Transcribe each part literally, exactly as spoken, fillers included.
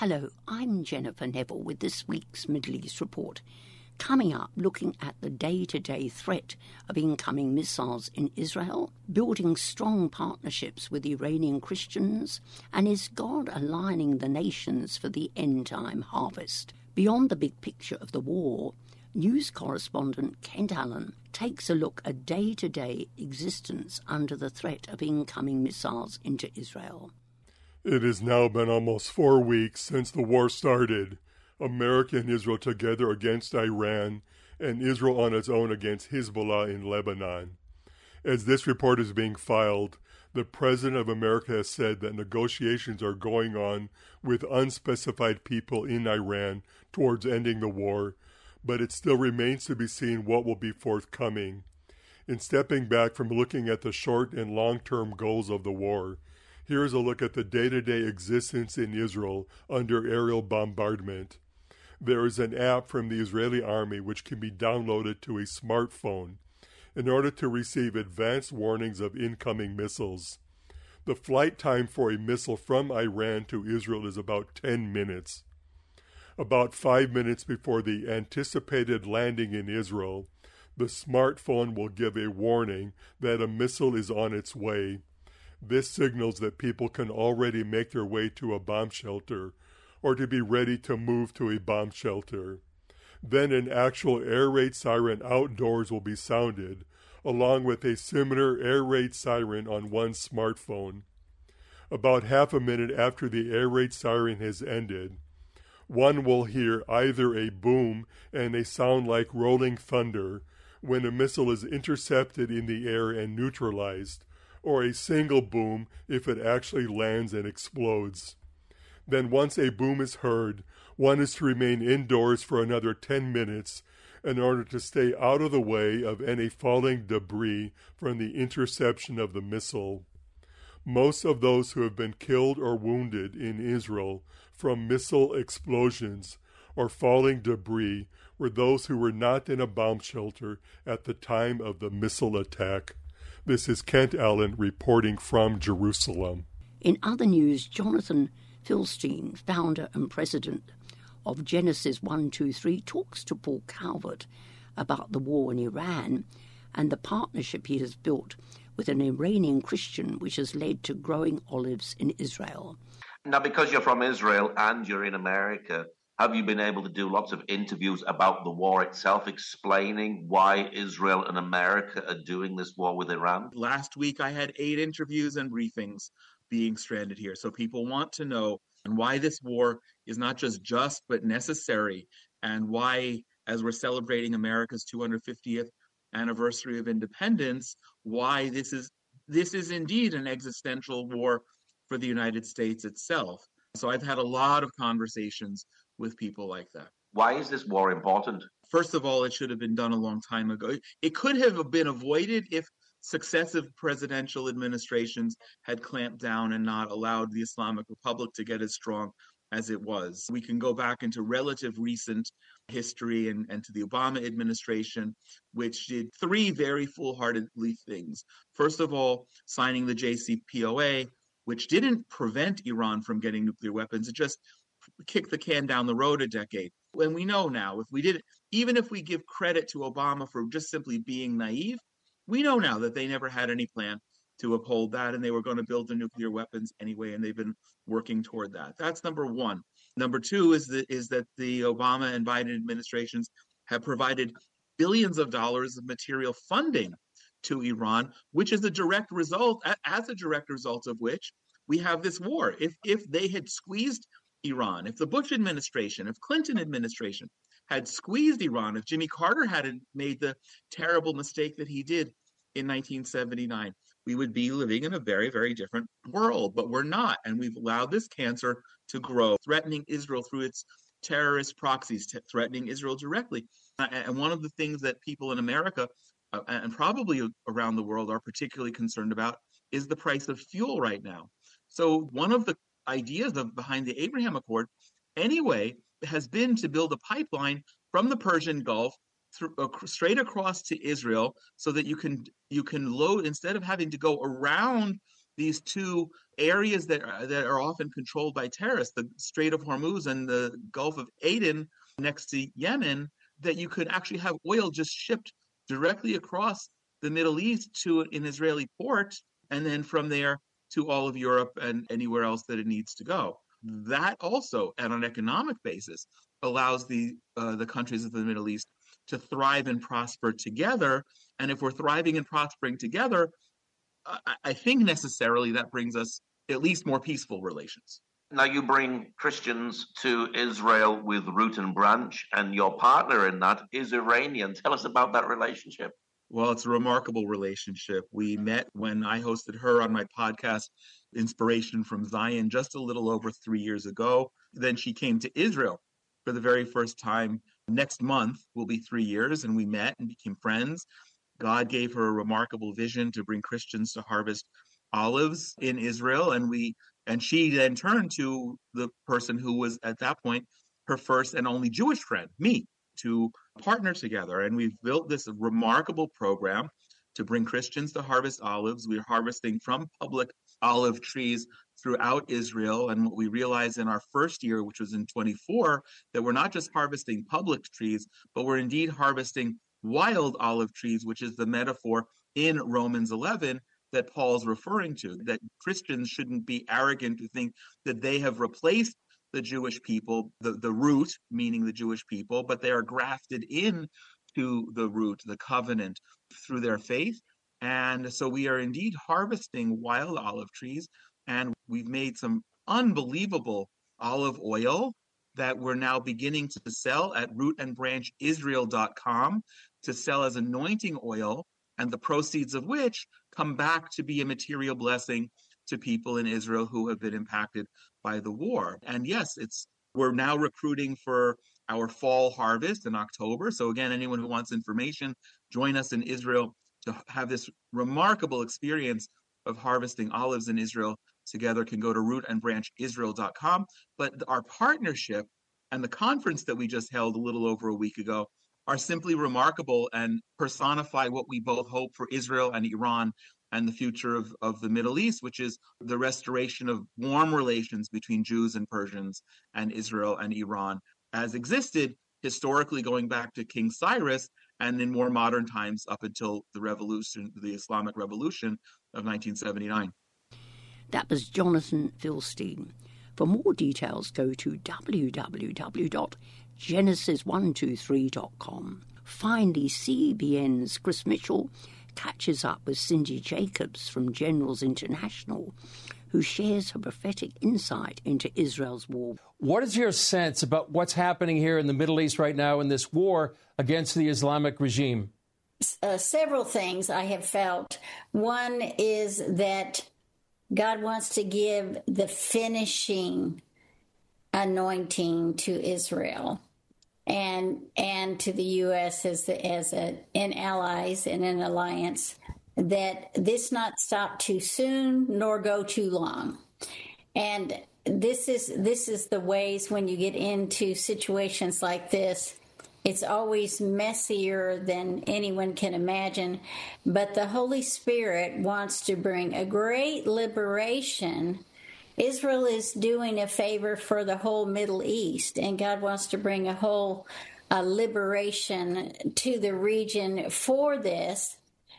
Hello, I'm Jennifer Neville with this week's Middle East Report. Coming up, looking at the day-to-day threat of incoming missiles in Israel, building strong partnerships with Iranian Christians, and is God aligning the nations for the end-time harvest? Beyond the big picture of the war, news correspondent Kent Allen takes a look at day-to-day existence under the threat of incoming missiles into Israel. It has now been almost four weeks since the war started. America and Israel together against Iran, and Israel on its own against Hezbollah in Lebanon. As this report is being filed, the President of America has said that negotiations are going on with unspecified people in Iran towards ending the war, but it still remains to be seen what will be forthcoming. In stepping back from looking at the short and long-term goals of the war, here is a look at the day-to-day existence in Israel under aerial bombardment. There is an app from the Israeli army which can be downloaded to a smartphone in order to receive advanced warnings of incoming missiles. The flight time for a missile from Iran to Israel is about ten minutes. About five minutes before the anticipated landing in Israel, the smartphone will give a warning that a missile is on its way. This signals that people can already make their way to a bomb shelter or to be ready to move to a bomb shelter. Then an actual air raid siren outdoors will be sounded, along with a similar air raid siren on one smartphone. About half a minute after the air raid siren has ended, one will hear either a boom and a sound like rolling thunder when a missile is intercepted in the air and neutralized, or a single boom if it actually lands and explodes. Then once a boom is heard, one is to remain indoors for another ten minutes in order to stay out of the way of any falling debris from the interception of the missile. Most of those who have been killed or wounded in Israel from missile explosions or falling debris were those who were not in a bomb shelter at the time of the missile attack. This is Kent Allen reporting from Jerusalem. In other news, Jonathan Philstein, founder and president of Genesis one two three, talks to Paul Calvert about the war in Iran and the partnership he has built with an Iranian Christian, which has led to growing olives in Israel. Now, because you're from Israel and you're in America, have you been able to do lots of interviews about the war itself, explaining why Israel and America are doing this war with Iran? Last week, I had eight interviews and briefings being stranded here. So people want to know and why this war is not just just, but necessary, and why, as we're celebrating America's two hundred fiftieth anniversary of independence, why this is this is indeed an existential war for the United States itself. So I've had a lot of conversations with people like that. Why is this war important? First of all, it should have been done a long time ago. It could have been avoided if successive presidential administrations had clamped down and not allowed the Islamic Republic to get as strong as it was. We can go back into relative recent history and, and to the Obama administration, which did three very foolhardily things. First of all, signing the J C P O A, which didn't prevent Iran from getting nuclear weapons. It just kicked the can down the road a decade. And we know now, if we did, even if we give credit to Obama for just simply being naive, we know now that they never had any plan to uphold that, and they were going to build the nuclear weapons anyway, and they've been working toward that. That's number one. Number two is that is that the Obama and Biden administrations have provided billions of dollars of material funding to Iran, which is a direct result, as a direct result of which we have this war. If if they had squeezed Iran, if the Bush administration, if Clinton administration had squeezed Iran, if Jimmy Carter hadn't made the terrible mistake that he did in nineteen seventy-nine, we would be living in a very, very different world. But we're not, and we've allowed this cancer to grow, threatening Israel through its terrorist proxies, t- threatening Israel directly. Uh, and one of the things that people in America uh, and probably around the world are particularly concerned about is the price of fuel right now. So one of the ideas of behind the Abraham Accord, anyway, has been to build a pipeline from the Persian Gulf through, uh, straight across to Israel, so that you can you can load, instead of having to go around these two areas that are, that are often controlled by terrorists, the Strait of Hormuz and the Gulf of Aden next to Yemen, that you could actually have oil just shipped directly across the Middle East to an Israeli port, and then from there to all of Europe and anywhere else that it needs to go. That also, on an economic basis, allows the uh, the countries of the Middle East to thrive and prosper together. And if we're thriving and prospering together, I, I think necessarily that brings us at least more peaceful relations. Now, you bring Christians to Israel with root and branch, and your partner in that is Iranian. Tell us about that relationship. Well, it's a remarkable relationship. We met when I hosted her on my podcast, Inspiration from Zion, just a little over three years ago. Then she came to Israel for the very first time. Next month will be three years, and we met and became friends. God gave her a remarkable vision to bring Christians to harvest olives in Israel, and we and she then turned to the person who was at that point her first and only Jewish friend, me, to partner together. And we've built this remarkable program to bring Christians to harvest olives. We're harvesting from public olive trees throughout Israel. And what we realized in our first year, which was in twenty-four, that we're not just harvesting public trees, but we're indeed harvesting wild olive trees, which is the metaphor in Romans eleven that Paul's referring to, that Christians shouldn't be arrogant to think that they have replaced the Jewish people, the, the root, meaning the Jewish people, but they are grafted in to the root, the covenant, through their faith. And so we are indeed harvesting wild olive trees, and we've made some unbelievable olive oil that we're now beginning to sell at root and branch israel dot com to sell as anointing oil, and the proceeds of which come back to be a material blessing to people in Israel who have been impacted by the war. And yes, it's we're now recruiting for our fall harvest in October. So again, anyone who wants information, join us in Israel to have this remarkable experience of harvesting olives in Israel together can go to root and branch israel dot com. But our partnership and the conference that we just held a little over a week ago are simply remarkable and personify what we both hope for Israel and Iran and the future of, of the Middle East, which is the restoration of warm relations between Jews and Persians and Israel and Iran, as existed historically going back to King Cyrus and in more modern times up until the revolution, the Islamic Revolution of nineteen seventy-nine. That was Jonathan Filstein. For more details, go to w w w dot genesis one two three dot com. Finally, C B N's Chris Mitchell catches up with Cindy Jacobs from Generals International, who shares her prophetic insight into Israel's war. What is your sense about what's happening here in the Middle East right now in this war against the Islamic regime? Uh, several things I have felt. One is that God wants to give the finishing anointing to Israel and and to the U S as the, as a, in allies and an alliance, that this not stop too soon nor go too long. And this is this is the ways when you get into situations like this, it's always messier than anyone can imagine. But the Holy Spirit wants to bring a great liberation. Israel is doing a favor for the whole Middle East, and God wants to bring a whole uh, liberation to the region for this.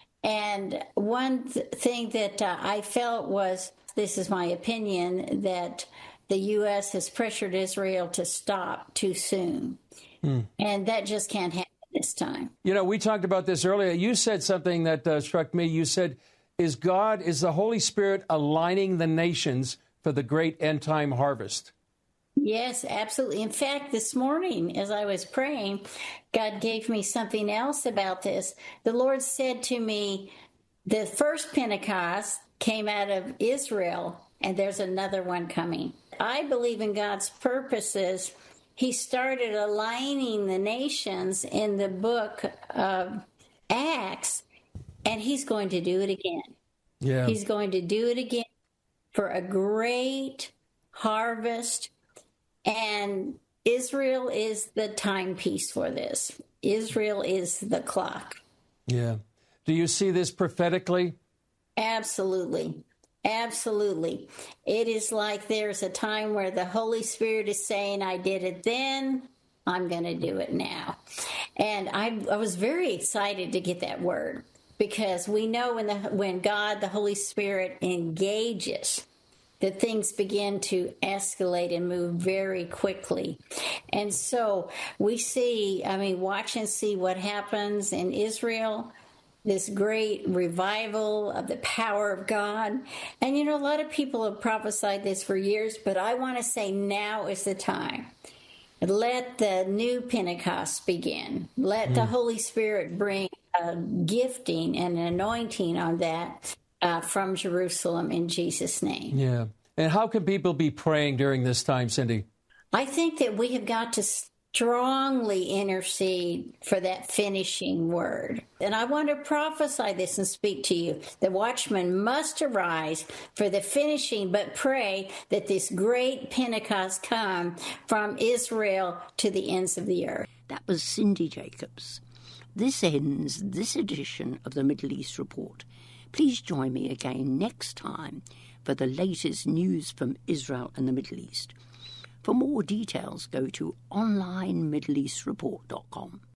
And one th- thing that uh, I felt was, this is my opinion, that the U S has pressured Israel to stop too soon. Hmm. And that just can't happen this time. You know, we talked about this earlier. You said something that uh, struck me. You said, is God, is the Holy Spirit aligning the nations for the great end-time harvest? Yes, absolutely. In fact, this morning, as I was praying, God gave me something else about this. The Lord said to me, the first Pentecost came out of Israel, and there's another one coming. I believe in God's purposes. He started aligning the nations in the book of Acts, and he's going to do it again. Yeah. He's going to do it again for a great harvest. And Israel is the timepiece for this. Israel is the clock. Yeah. Do you see this prophetically? Absolutely. Absolutely. It is like there's a time where the Holy Spirit is saying, I did it then, I'm going to do it now. And I, I was very excited to get that word, because we know when the when God, the Holy Spirit, engages, that things begin to escalate and move very quickly. And so we see, I mean, watch and see what happens in Israel, this great revival of the power of God. And, you know, a lot of people have prophesied this for years, but I want to say now is the time. Let the new Pentecost begin. Let mm. the Holy Spirit bring a gifting and an anointing on that uh, from Jerusalem in Jesus' name. Yeah. And how can people be praying during this time, Cindy? I think that we have got to strongly intercede for that finishing word. And I want to prophesy this and speak to you. The watchman must arise for the finishing, but pray that this great Pentecost come from Israel to the ends of the earth. That was Cindy Jacobs. This ends this edition of the Middle East Report. Please join me again next time for the latest news from Israel and the Middle East. For more details, go to online middle east report dot com.